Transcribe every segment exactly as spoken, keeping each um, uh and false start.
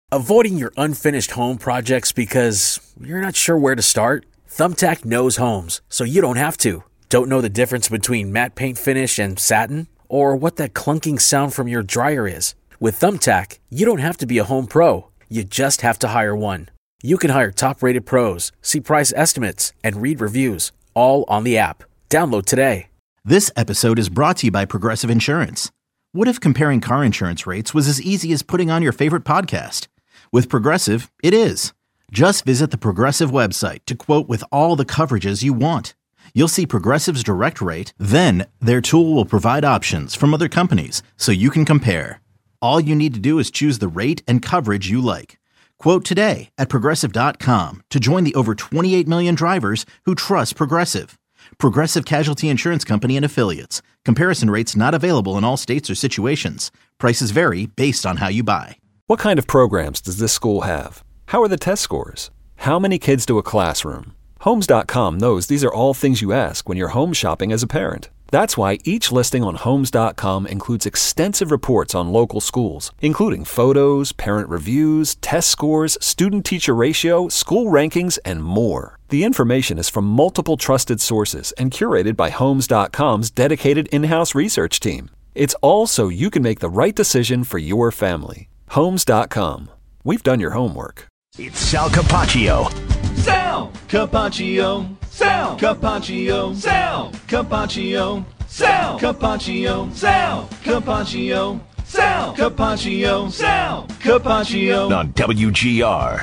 Avoiding your unfinished home projects because you're not sure where to start? Thumbtack knows homes, so you don't have to. Don't know the difference between matte paint finish and satin? Or what that clunking sound from your dryer is? With Thumbtack, you don't have to be a home pro. You just have to hire one. You can hire top-rated pros, see price estimates, and read reviews, all on the app. Download today. This episode is brought to you by Progressive Insurance. What if comparing car insurance rates was as easy as putting on your favorite podcast? With Progressive, it is. Just visit the Progressive website to quote with all the coverages you want. You'll see Progressive's direct rate, then their tool will provide options from other companies so you can compare. All you need to do is choose the rate and coverage you like. Quote today at Progressive dot com to join the over twenty-eight million drivers who trust Progressive. Progressive Casualty Insurance Company and Affiliates. Comparison rates not available in all states or situations. Prices vary based on how you buy. What kind of programs does this school have? How are the test scores? How many kids do a classroom? Homes dot com knows these are all things you ask when you're home shopping as a parent. That's why each listing on Homes dot com includes extensive reports on local schools, including photos, parent reviews, test scores, student-teacher ratio, school rankings, and more. The information is from multiple trusted sources and curated by Homes dot com's dedicated in-house research team. It's all so you can make the right decision for your family. Homes dot com. We've done your homework. It's Sal Capaccio. Sal Capaccio. Sal Capaccio. Sal Capaccio. Sal Capaccio. Sal Capaccio. Sal Capaccio. Sal Capaccio. On W G R.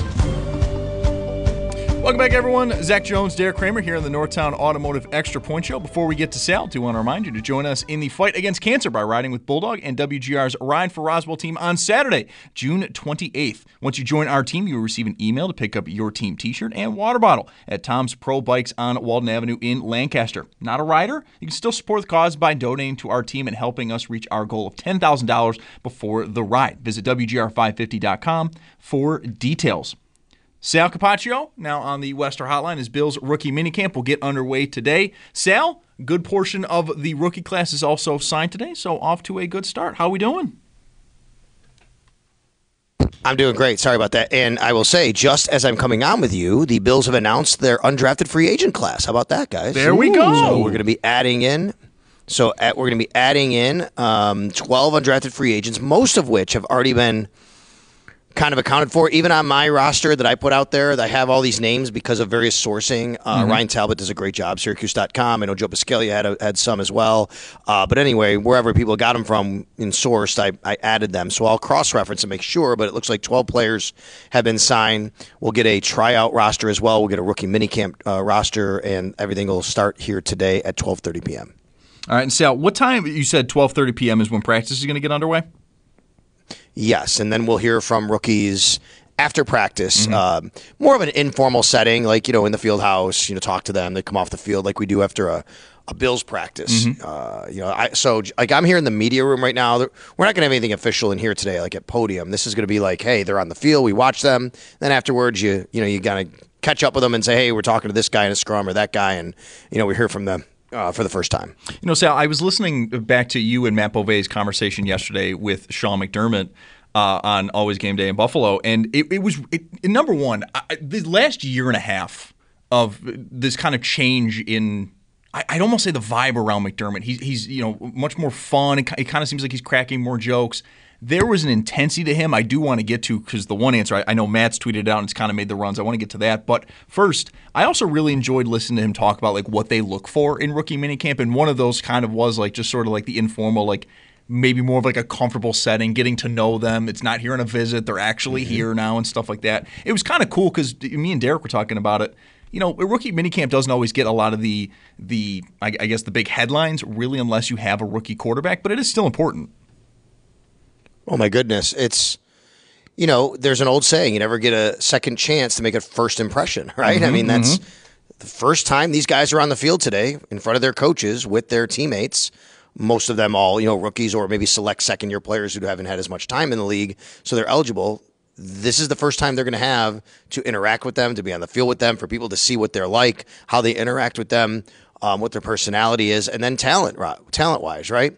Welcome back, everyone. Zach Jones, Derek Kramer here on the Northtown Automotive Extra Point Show. Before we get to Sal, I do want to remind you to join us in the fight against cancer by riding with Bulldog and W G R's Ride for Roswell team on Saturday, June twenty-eighth. Once you join our team, you will receive an email to pick up your team t-shirt and water bottle at Tom's Pro Bikes on Walden Avenue in Lancaster. Not a rider? You can still support the cause by donating to our team and helping us reach our goal of ten thousand dollars before the ride. Visit W G R five fifty dot com for details. Sal Capaccio, now on the Wester Hotline, as Bills rookie minicamp will get underway today. Sal, good portion of the rookie class is also signed today, so off to a good start. How are we doing? I'm doing great. Sorry about that. And I will say, just as I'm coming on with you, the Bills have announced their undrafted free agent class. How about that, guys? There we go. So we're going to be adding in. So at, we're going to be adding in um, twelve undrafted free agents, most of which have already been kind of accounted for. Even on my roster that I put out there, I have all these names because of various sourcing. Uh, mm-hmm. Ryan Talbot does a great job, Syracuse dot com. I know Joe Piscaglia had, a, had some as well. Uh, but anyway, wherever people got them from in sourced, I, I added them. So I'll cross-reference and make sure, but it looks like twelve players have been signed. We'll get a tryout roster as well. We'll get a rookie minicamp uh, roster, and everything will start here today at twelve thirty p.m. All right, and Sal, what time, you said twelve thirty p.m. is when practice is going to get underway? Yes, and then we'll hear from rookies after practice. Mm-hmm. Um, more of an informal setting, like, you know, in the field house, you know, talk to them. They come off the field like we do after a, a Bills practice. Mm-hmm. Uh, you know, I, so like I'm here in the media room right now. We're not going to have anything official in here today, like at podium. This is going to be like, hey, they're on the field. We watch them. Then afterwards, you you know, you got to catch up with them and say, hey, we're talking to this guy in a scrum or that guy, and you know, we hear from them. Uh, for the first time. You know, Sal, I was listening back to you and Matt Beauvais' conversation yesterday with Sean McDermott uh, on Always Game Day in Buffalo, and it, it was it, number one. I, the last year and a half of this kind of change in, I, I'd almost say the vibe around McDermott. He's he's you know much more fun. It, it kind of seems like he's cracking more jokes. There was an intensity to him I do want to get to, because the one answer, I, I know Matt's tweeted it out and it's kind of made the runs. I want to get to that. But first, I also really enjoyed listening to him talk about like what they look for in rookie minicamp. And one of those kind of was like just sort of like the informal, like maybe more of like a comfortable setting, getting to know them. It's not here on a visit. They're actually mm-hmm. here now and stuff like that. It was kind of cool because me and Derek were talking about it. You know, a rookie minicamp doesn't always get a lot of the, the I, I guess, the big headlines, really, unless you have a rookie quarterback. But it is still important. Oh, my goodness. It's, you know, there's an old saying, you never get a second chance to make a first impression, right? Mm-hmm, I mean, that's mm-hmm. the first time these guys are on the field today in front of their coaches with their teammates. Most of them all, you know, rookies or maybe select second-year players who haven't had as much time in the league, so they're eligible. This is the first time they're going to have to interact with them, to be on the field with them, for people to see what they're like, how they interact with them, um, what their personality is, and then talent, talent-wise, right?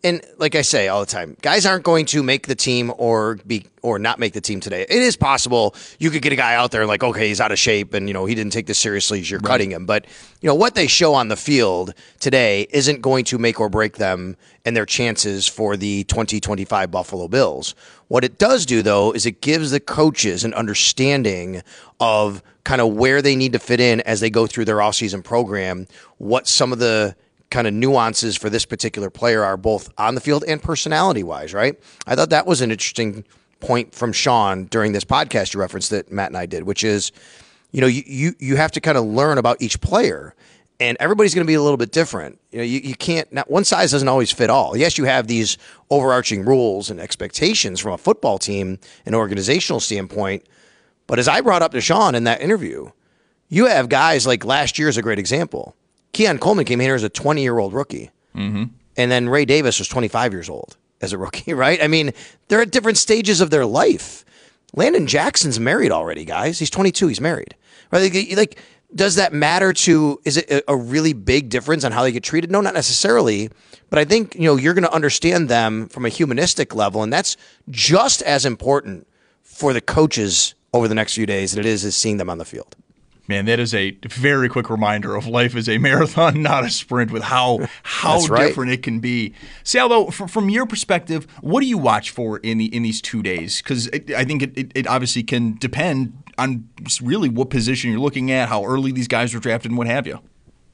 and like I say all the time, guys aren't going to make the team or be or not make the team today. It is possible you could get a guy out there like, okay, he's out of shape and, you know, he didn't take this seriously as you're right. cutting him. But, you know, what they show on the field today isn't going to make or break them and their chances for the twenty twenty-five Buffalo Bills. What it does do, though, is it gives the coaches an understanding of kind of where they need to fit in as they go through their offseason program, what some of the kind of nuances for this particular player are both on the field and personality wise, right? I thought that was an interesting point from Sean during this podcast you referenced that Matt and I did, which is, you know, you you, you have to kind of learn about each player, and everybody's going to be a little bit different. You know, you, you can't, not, one size doesn't always fit all. Yes, you have these overarching rules and expectations from a football team, an organizational standpoint, but as I brought up to Sean in that interview, you have guys like last year is a great example. Keon Coleman came in here as a twenty-year-old rookie. Mm-hmm. And then Ray Davis was twenty-five years old as a rookie, right? I mean, they're at different stages of their life. Landon Jackson's married already, guys. He's twenty-two. He's married. Right? Like, like does that matter to, is it a, a really big difference on how they get treated? No, not necessarily. But I think, you know, you're going to understand them from a humanistic level, and that's just as important for the coaches over the next few days than it is as seeing them on the field. Man, that is a very quick reminder of life is a marathon, not a sprint, with how how right. different it can be. Sal, though, from, from your perspective, what do you watch for in the in these two days? Because I think it, it, it obviously can depend on really what position you're looking at, how early these guys were drafted, and what have you.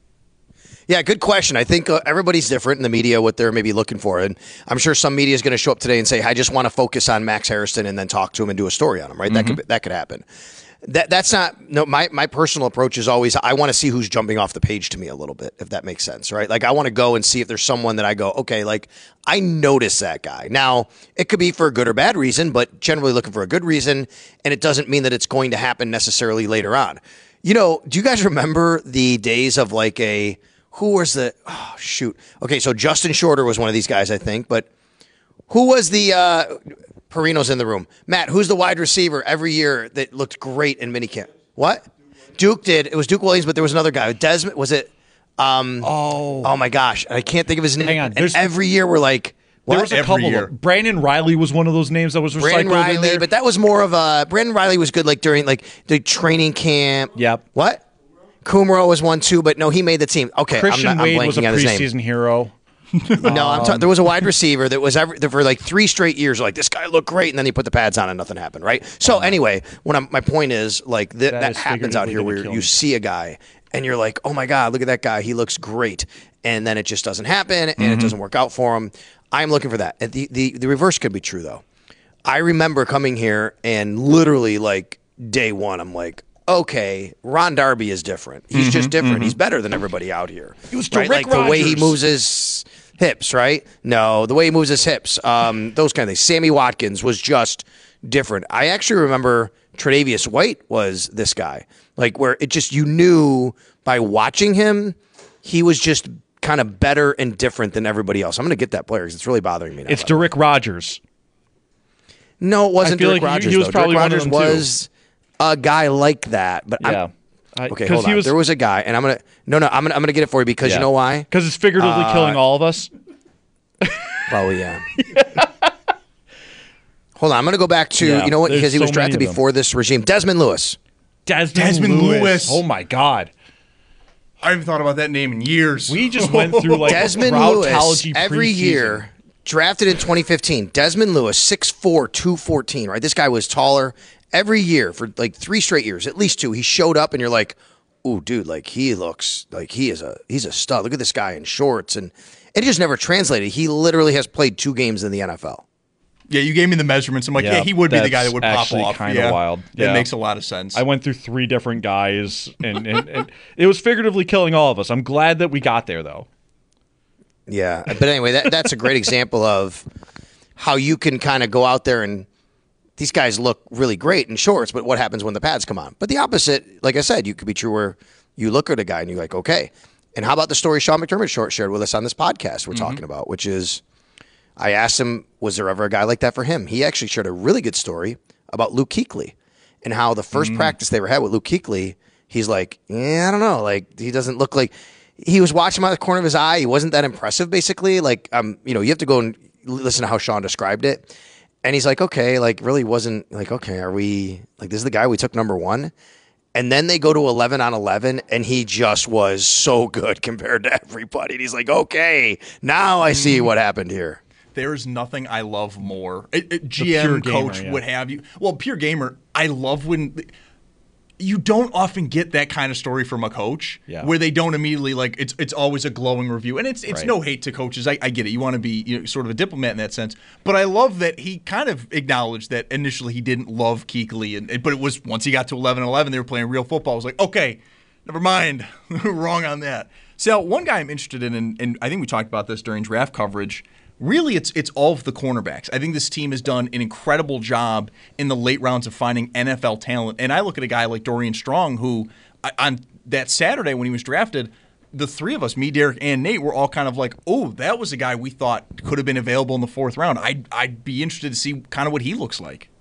Yeah, good question. I think uh, everybody's different in the media, what they're maybe looking for. And I'm sure some media is going to show up today and say, I just want to focus on Max Harrison and then talk to him and do a story on him, right? Mm-hmm. That could that could happen. That That's not, no, my, my personal approach is always, I want to see who's jumping off the page to me a little bit, if that makes sense, right? Like, I want to go and see if there's someone that I go, okay, like, I notice that guy. Now, it could be for a good or bad reason, but generally looking for a good reason, and it doesn't mean that it's going to happen necessarily later on. You know, do you guys remember the days of like a, who was the, oh, shoot. Okay, so Justin Shorter was one of these guys, I think, but who was the, uh, Perino's in the room. Matt, who's the wide receiver every year that looked great in minicamp? What? Duke did. It was Duke Williams, but there was another guy. Desmond, was it? Um, oh. Oh, my gosh. I can't think of his name. Hang on. And every year we're like, what? There was a Every couple year. of them. Brandon Riley was one of those names that was recycled Brandon Riley, in there. but that was more of a, Brandon Riley was good like during like the training camp. Yep. What? Kumro was one too, but no, he made the team. Okay, Christian I'm, not, I'm Wade was a blanking on his name. preseason hero. No, I'm ta- there was a wide receiver that was every, for like three straight years. Like, this guy looked great, and then he put the pads on and nothing happened, right? So anyway, when I'm, my point is like th- That that, is happens out here figuratively where gonna kill you me. see a guy and you're like, oh my god, look at that guy, he looks great, and then it just doesn't happen and Mm-hmm. it doesn't work out for him. I'm looking for that. And the the the reverse could be true though. I remember coming here and literally like day one, I'm like, okay, Ron Darby is different. He's Mm-hmm, just different. He's better than everybody out here. He was right? Rick Like the way he Rodgers. moves his hips, right? No, the way he moves his hips, um, those kind of things. Sammy Watkins was just different. I actually remember Tre'Davious White was this guy, like where it just, you knew by watching him, he was just kind of better and different than everybody else. I'm going to get that player because it's really bothering me now. It's Derrick Rogers. No, it wasn't I feel Derrick like he- Rogers. he was though. probably Derrick one of Rogers them, too. was a guy like that, but I'm- Yeah. I- okay, 'cause hold he on. was- there was a guy, and I'm gonna no, no, I'm gonna I'm gonna get it for you because you know why? Because it's figuratively Uh, killing all of us. Probably, yeah. Hold on, I'm going to go back to, Yeah, you know what, there's because he was so many drafted of them. before this regime. Desmond Lewis. Desmond, Desmond Lewis. Lewis. Oh, my God. I haven't thought about that name in years. We just went through like Desmond Lewis, routology every preseason. year, drafted in twenty fifteen. Desmond Lewis, six four, two fourteen, right? This guy was taller every year for like three straight years, at least two. He showed up and you're like, ooh, dude, like he looks like he is a he's a stud. Look at this guy in shorts. And it just never translated. He literally has played two games in the N F L. Yeah, you gave me the measurements. I'm like, yeah, Yeah, he would be the that's guy that would pop actually off. kinda yeah. wild. It Yeah. makes a lot of sense. I went through three different guys, and, and, and it was figuratively killing all of us. I'm glad that we got there, though. Yeah, but anyway, that that's a great example of how you can kind of go out there and these guys look really great in shorts, but what happens when the pads come on? But the opposite, like I said, you could be true where you look at a guy and you're like, okay. And how about the story Sean McDermott short shared with us on this podcast we're mm-hmm. talking about, which is I asked him, was there ever a guy like that for him? He actually shared a really good story about Luke Kuechly and how the first mm-hmm. practice they ever had with Luke Kuechly, he's like, yeah, I don't know. Like, he doesn't look like he was watching him out of the corner of his eye. He wasn't that impressive, basically. Like, um, you know, you have to go and listen to how Sean described it. And he's like, okay, like really wasn't like, okay, are we like, this is the guy we took number one? And then they go to eleven on eleven, and he just was so good compared to everybody. And he's like, okay, now I see what happened here. There's nothing I love more. It, it, G M, gamer, coach, yeah. what have you. Well, pure gamer, I love when you don't often get that kind of story from a coach yeah. where they don't immediately like it's it's always a glowing review. And it's it's right. no hate to coaches. I, I get it. You want to be you know, sort of a diplomat in that sense. But I love that he kind of acknowledged that initially he didn't love Kuechly. And, and but it was once he got to eleven eleven, they were playing real football. I was like, okay, never mind. Wrong on that. So one guy I'm interested in, and, and I think we talked about this during draft coverage, really, it's it's all of the cornerbacks. I think this team has done an incredible job in the late rounds of finding N F L talent. And I look at a guy like Dorian Strong, who on that Saturday when he was drafted, the three of us, me, Derek, and Nate, were all kind of like, oh, that was a guy we thought could have been available in the fourth round. I'd, I'd be interested to see kind of what he looks like.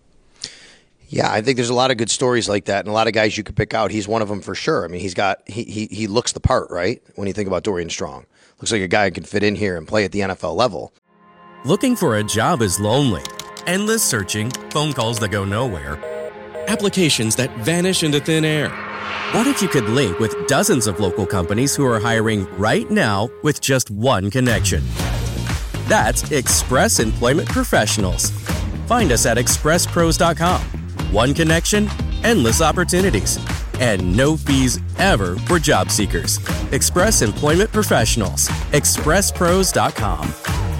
Yeah, I think there's a lot of good stories like that, and a lot of guys you could pick out. He's one of them for sure. I mean, he's got he he, he looks the part, right? When you think about Dorian Strong. Looks like a guy who can fit in here and play at the N F L level. Looking for a job is lonely. Endless searching, phone calls that go nowhere, applications that vanish into thin air. What if you could link with dozens of local companies who are hiring right now with just one connection? That's Express Employment Professionals. Find us at express pros dot com. One connection, endless opportunities, and no fees ever for job seekers. Express Employment Professionals. express pros dot com.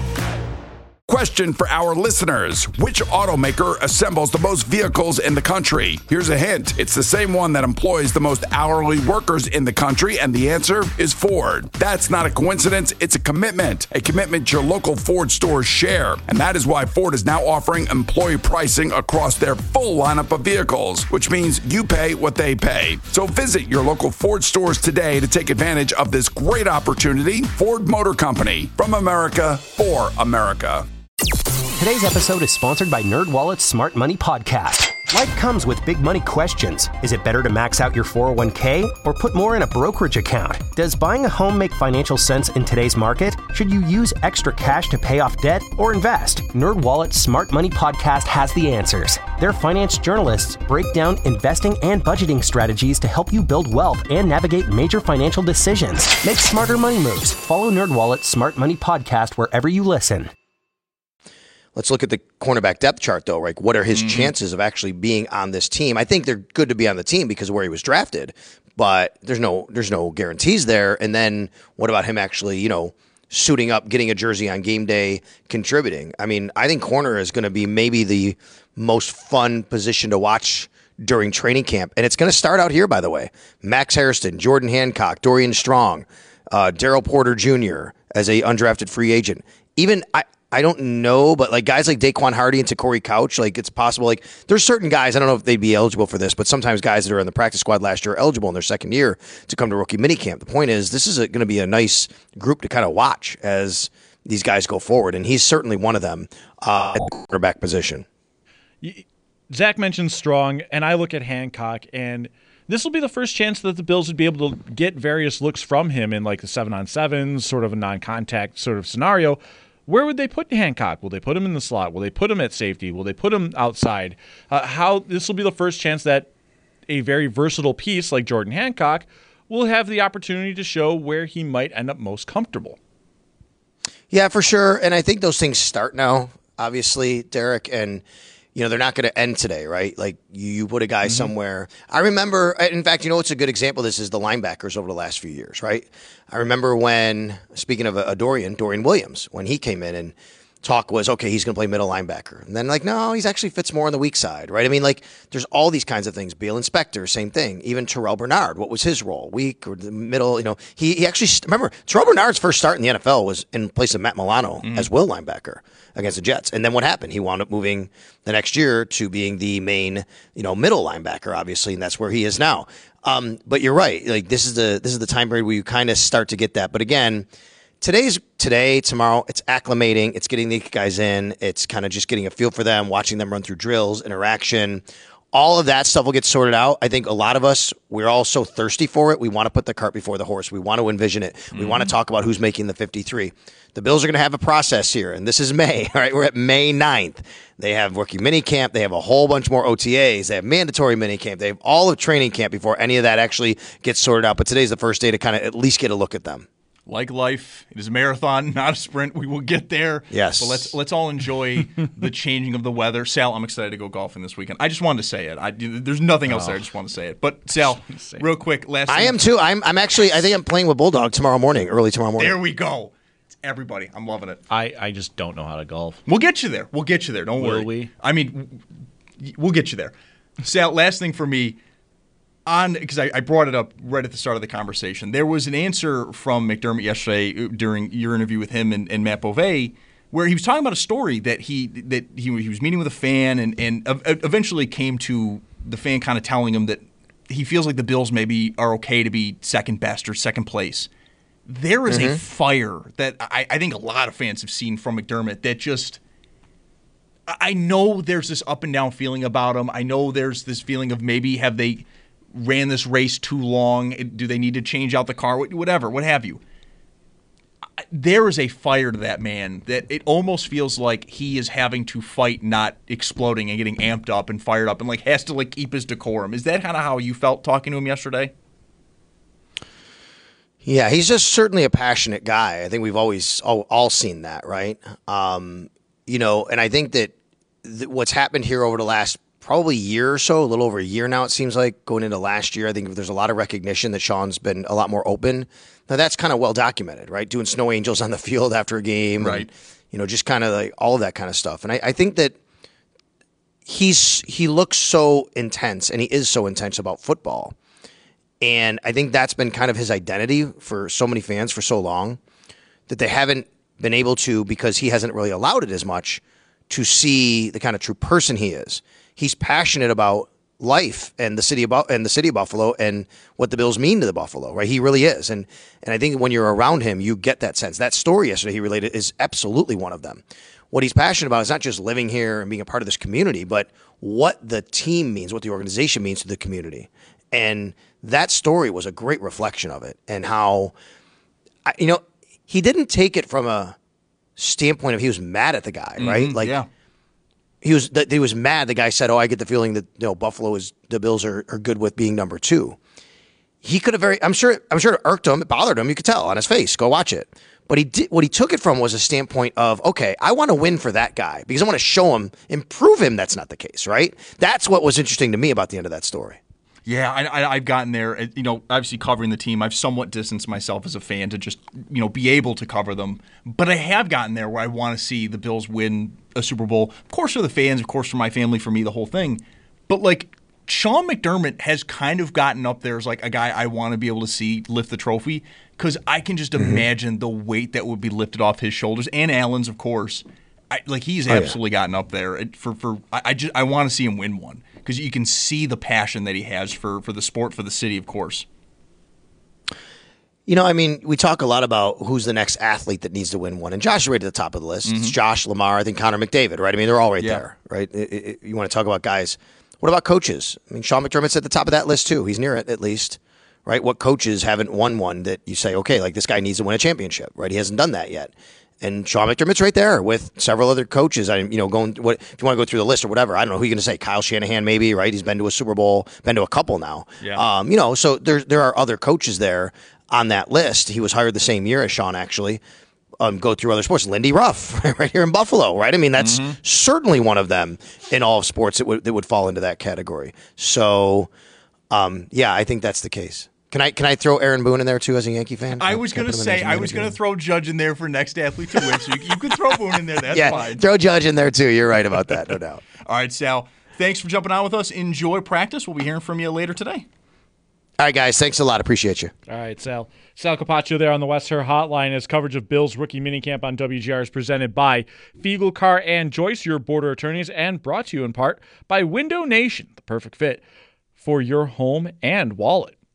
Question for our listeners. Which automaker assembles the most vehicles in the country? Here's a hint. It's the same one that employs the most hourly workers in the country, and the answer is Ford. That's not a coincidence. It's a commitment. A commitment your local Ford stores share. And that is why Ford is now offering employee pricing across their full lineup of vehicles, which means you pay what they pay. So visit your local Ford stores today to take advantage of this great opportunity. Ford Motor Company. From America, for America. Today's episode is sponsored by NerdWallet's Smart Money Podcast. Life comes with big money questions. Is it better to max out your four oh one k or put more in a brokerage account? Does buying a home make financial sense in today's market? Should you use extra cash to pay off debt or invest? NerdWallet's Smart Money Podcast has the answers. Their finance journalists break down investing and budgeting strategies to help you build wealth and navigate major financial decisions. Make smarter money moves. Follow NerdWallet's Smart Money Podcast wherever you listen. Let's look at the cornerback depth chart, though. Like, what are his mm-hmm. chances of actually being on this team? I think they're good to be on the team because of where he was drafted, but there's no there's no guarantees there. And then what about him actually, you know, suiting up, getting a jersey on game day, contributing? I mean, I think corner is going to be maybe the most fun position to watch during training camp, and it's going to start out here, by the way. Max Hairston, Jordan Hancock, Dorian Strong, uh, Daryl Porter Junior as a undrafted free agent. Even I. I don't know, but like guys like Daquan Hardy and Takori Couch, like it's possible. Like there's certain guys, I don't know if they'd be eligible for this, but sometimes guys that are in the practice squad last year are eligible in their second year to come to rookie minicamp. The point is, this is going to be a nice group to kind of watch as these guys go forward, and he's certainly one of them uh, at the quarterback position. Zach mentioned Strong, and I look at Hancock, and this will be the first chance that the Bills would be able to get various looks from him in like the seven on sevens, sort of a non-contact sort of scenario. Where would they put Hancock? Will they put him in the slot? Will they put him at safety? Will they put him outside? Uh, how this will be the first chance that a very versatile piece like Jordan Hancock will have the opportunity to show where he might end up most comfortable. Yeah, for sure. And I think those things start now, obviously, Derek, and you know, they're not going to end today, right? Like you put a guy mm-hmm. somewhere. I remember, in fact, you know, what's a good example of this is the linebackers over the last few years, right? I remember when, speaking of a, a Dorian, Dorian Williams, when he came in and talk was, okay, he's going to play middle linebacker. And then like, no, he's actually fits more on the weak side, right? I mean, like there's all these kinds of things. Beal Inspector, same thing. Even Terrell Bernard, what was his role? Weak or the middle, you know, he, he actually, remember, Terrell Bernard's first start in the N F L was in place of Matt Milano mm-hmm. as will linebacker against the Jets. And then what happened? He wound up moving the next year to being the main, you know, middle linebacker, obviously, and that's where he is now. Um, but you're right. Like this is the this is the time period where you kind of start to get that. But again, today's today, tomorrow, it's acclimating. It's getting the guys in. It's kind of just getting a feel for them, watching them run through drills, interaction, all of that stuff will get sorted out. I think a lot of us, we're all so thirsty for it. We want to put the cart before the horse. We want to envision it. We mm-hmm. want to talk about who's making the fifty-three. The Bills are going to have a process here, and this is May. All right, we're at May ninth. They have rookie minicamp. They have a whole bunch more O T As. They have mandatory minicamp. They have all of training camp before any of that actually gets sorted out. But today's the first day to kind of at least get a look at them. Like life, it is a marathon, not a sprint. We will get there. Yes. But let's let's all enjoy the changing of the weather. Sal, I'm excited to go golfing this weekend. I just wanted to say it. I, there's nothing else oh. there. I just want to say it. But Sal, real quick, last. I thing. am too. I'm. I'm actually. I think I'm playing with Bulldog tomorrow morning, early tomorrow morning. There we go. It's everybody. I'm loving it. I, I just don't know how to golf. We'll get you there. We'll get you there. Don't Will worry. Will we? I mean, we'll get you there. Sal, last thing for me. On because I, I brought it up right at the start of the conversation. There was an answer from McDermott yesterday during your interview with him and, and Matt Bove, where he was talking about a story that he that he, he was meeting with a fan and and eventually came to the fan kind of telling him that he feels like the Bills maybe are okay to be second best or second place. There is mm-hmm. a fire that I, I think a lot of fans have seen from McDermott that just. I know there's this up and down feeling about him. I know there's this feeling of maybe have they ran this race too long? Do they need to change out the car? Whatever, what have you. There is a fire to that man that it almost feels like he is having to fight, not exploding and getting amped up and fired up and like has to like keep his decorum. Is that kind of how you felt talking to him yesterday? Yeah, he's just certainly a passionate guy. I think we've always all, all seen that, right? Um, you know, and I think that th- what's happened here over the last probably year or so, a little over a year now, it seems like, going into last year. I think there's a lot of recognition that Sean's been a lot more open. Now, that's kind of well documented, right? Doing snow angels on the field after a game. Right. And, you know, just kind of like all of that kind of stuff. And I, I think that he's he looks so intense, and he is so intense about football. And I think that's been kind of his identity for so many fans for so long that they haven't been able to, because he hasn't really allowed it as much, to see the kind of true person he is. He's passionate about life and the city of and the city of Buffalo and what the Bills mean to the Buffalo, right? He really is, and and I think when you're around him, you get that sense. That story yesterday he related is absolutely one of them. What he's passionate about is not just living here and being a part of this community, but what the team means, what the organization means to the community, and that story was a great reflection of it. And how, you know, he didn't take it from a standpoint of he was mad at the guy, right? Mm-hmm, like. Yeah. He was he was mad. The guy said, "Oh, I get the feeling that you know Buffalo is the Bills are, are good with being number two." He could have very. I'm sure. I'm sure it irked him. It bothered him. You could tell on his face. Go watch it. But he did. What he took it from was a standpoint of, okay, I want to win for that guy because I want to show him and prove him that's not the case. Right. That's what was interesting to me about the end of that story. Yeah, I, I, I've gotten there. You know, obviously covering the team, I've somewhat distanced myself as a fan to just, you know, be able to cover them. But I have gotten there where I want to see the Bills win a Super Bowl. Of course for the fans, of course for my family, for me, the whole thing. But, like, Sean McDermott has kind of gotten up there as, like, a guy I want to be able to see lift the trophy because I can just mm-hmm. imagine the weight that would be lifted off his shoulders, and Allen's, of course. I, like, he's absolutely oh, yeah. gotten up there. For, for I, I, just, I want to see him win one. Because you can see the passion that he has for, for the sport, for the city, of course. You know, I mean, we talk a lot about who's the next athlete that needs to win one. And Josh is right at the top of the list. Mm-hmm. It's Josh, Lamar, I think Connor McDavid, right? I mean, they're all right yeah. there, right? It, it, you want to talk about guys. What about coaches? I mean, Sean McDermott's at the top of that list, too. He's near it, at least, right? What coaches haven't won one that you say, okay, like this guy needs to win a championship, right? He hasn't done that yet. And Sean McDermott's right there with several other coaches. I, you know, going what if you want to go through the list or whatever. I don't know who you're going to say. Kyle Shanahan, maybe, right? He's been to a Super Bowl, been to a couple now. Yeah. Um, you know, so there there are other coaches there on that list. He was hired the same year as Sean, actually. Um, go through other sports. Lindy Ruff, right here in Buffalo, right? I mean, that's mm-hmm. certainly one of them in all of sports that would that would fall into that category. So, um, yeah, I think that's the case. Can I can I throw Aaron Boone in there too as a Yankee fan? I was going to say I was going to throw Judge in there for next athlete to win. So you, you could throw Boone in there. That's yeah, fine. Throw Judge in there too. You're right about that, no doubt. All right, Sal. Thanks for jumping on with us. Enjoy practice. We'll be hearing from you later today. All right, guys. Thanks a lot. Appreciate you. All right, Sal. Sal Capaccio there on the West Her Hotline as coverage of Bills rookie minicamp on W G R is presented by Fiegel Carr and Joyce, your border attorneys, and brought to you in part by Window Nation, the perfect fit for your home and wallet.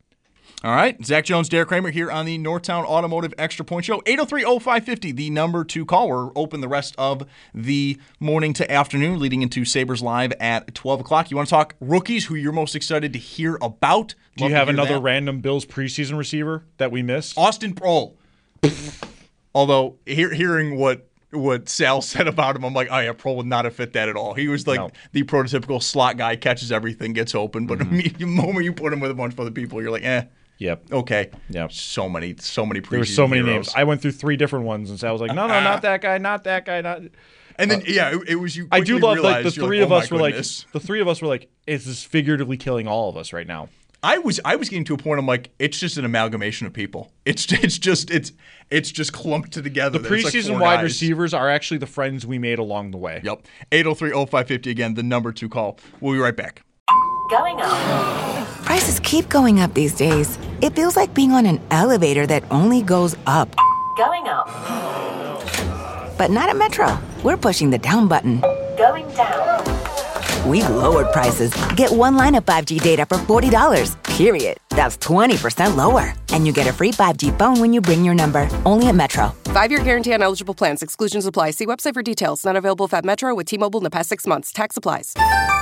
All right. Zach Jones, Derek Kramer here on the Northtown Automotive Extra Point Show. eight oh three oh five five oh, the number to call. We're open the rest of the morning to afternoon, leading into Sabres Live at twelve o'clock. You want to talk rookies who you're most excited to hear about? Do you have another that. random Bills preseason receiver that we missed? Austin Proehl. Although, hear, hearing what what Sal said about him, I'm like, oh yeah, Proehl would not have fit that at all. He was like no. the prototypical slot guy, catches everything, gets open, but mm-hmm. the moment you put him with a bunch of other people, you're like, eh. Yep. Okay. Yep. So many, so many preseason There were so many heroes. names. I went through three different ones, and so I was like, no, no, not that guy, not that guy, not. And then uh, yeah, it, it was you. I do love like the three like, of oh us were goodness. like the three of us were like, is this figuratively killing all of us right now? I was I was getting to a point. I'm like, it's just an amalgamation of people. It's it's just it's it's just clumped together. The preseason like wide guys. receivers are actually the friends we made along the way. Yep. eight oh three oh five five oh again, the number to call. We'll be right back. Going up. Prices keep going up these days. It feels like being on an elevator that only goes up. Going up. But not at Metro. We're pushing the down button. Going down. We've lowered prices. Get one line of five G data for forty dollars, period. That's twenty percent lower. And you get a free five G phone when you bring your number. Only at Metro. Five-year guarantee on eligible plans. Exclusions apply. See website for details. Not available at Metro with T-Mobile in the past six months. Tax applies.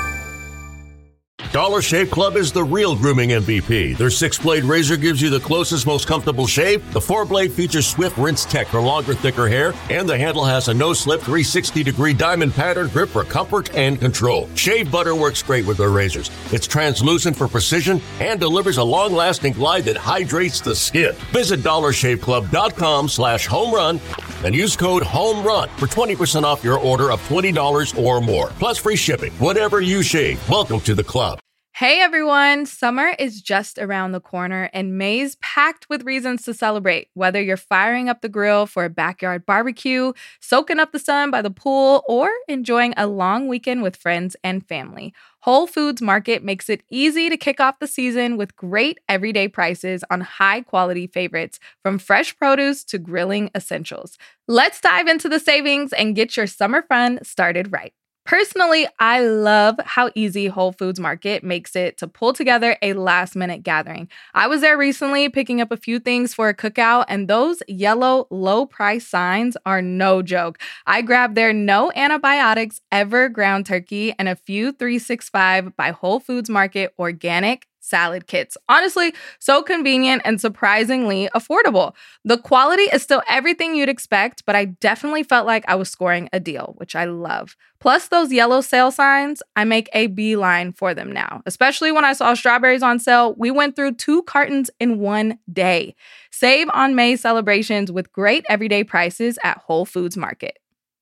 Dollar Shave Club is the real grooming M V P. Their six-blade razor gives you the closest, most comfortable shave. The four-blade features Swift Rinse Tech for longer, thicker hair. And the handle has a no-slip three hundred sixty degree diamond pattern grip for comfort and control. Shave butter works great with their razors. It's translucent for precision and delivers a long-lasting glide that hydrates the skin. Visit dollar shave club dot com slash home run and use code HOMERUN for twenty percent off your order of twenty dollars or more. Plus free shipping. Whatever you shave, welcome to the club. Hey everyone, summer is just around the corner and May's packed with reasons to celebrate. Whether you're firing up the grill for a backyard barbecue, soaking up the sun by the pool, or enjoying a long weekend with friends and family, Whole Foods Market makes it easy to kick off the season with great everyday prices on high-quality favorites, from fresh produce to grilling essentials. Let's dive into the savings and get your summer fun started right. Personally, I love how easy Whole Foods Market makes it to pull together a last-minute gathering. I was there recently picking up a few things for a cookout, and those yellow low-price signs are no joke. I grabbed their no antibiotics ever ground turkey and a few three sixty-five by Whole Foods Market organic salad kits. Honestly, so convenient and surprisingly affordable. The quality is still everything you'd expect, but I definitely felt like I was scoring a deal, which I love. Plus those yellow sale signs, I make a beeline for them now. Especially when I saw strawberries on sale, we went through two cartons in one day. Save on May celebrations with great everyday prices at Whole Foods Market.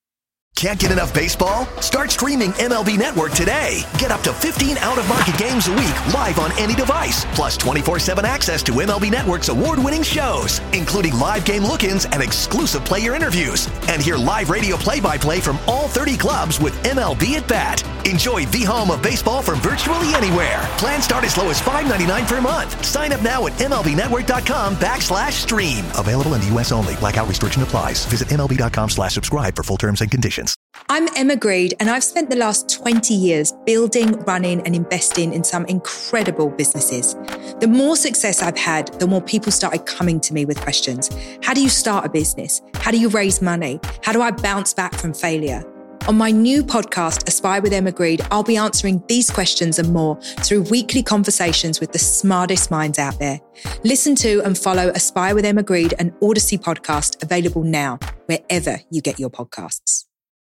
Can't get enough baseball? Start streaming M L B Network today. Get up to fifteen out-of-market games a week live on any device. Plus twenty-four seven access to M L B Network's award-winning shows, including live game look-ins and exclusive player interviews. And hear live radio play-by-play from all thirty clubs with M L B at Bat. Enjoy the home of baseball from virtually anywhere. Plans start as low as five ninety-nine per month. Sign up now at MLBnetwork.com backslash stream. Available in the U S only. Blackout restriction applies. Visit MLB.com slash subscribe for full terms and conditions. I'm Emma Greed, and I've spent the last twenty years building, running, and investing in some incredible businesses. The more success I've had, the more people started coming to me with questions. How do you start a business? How do you raise money? How do I bounce back from failure? On my new podcast, Aspire with Emma Greed, I'll be answering these questions and more through weekly conversations with the smartest minds out there. Listen to and follow Aspire with Emma Greed, an Odyssey podcast, available now, wherever you get your podcasts.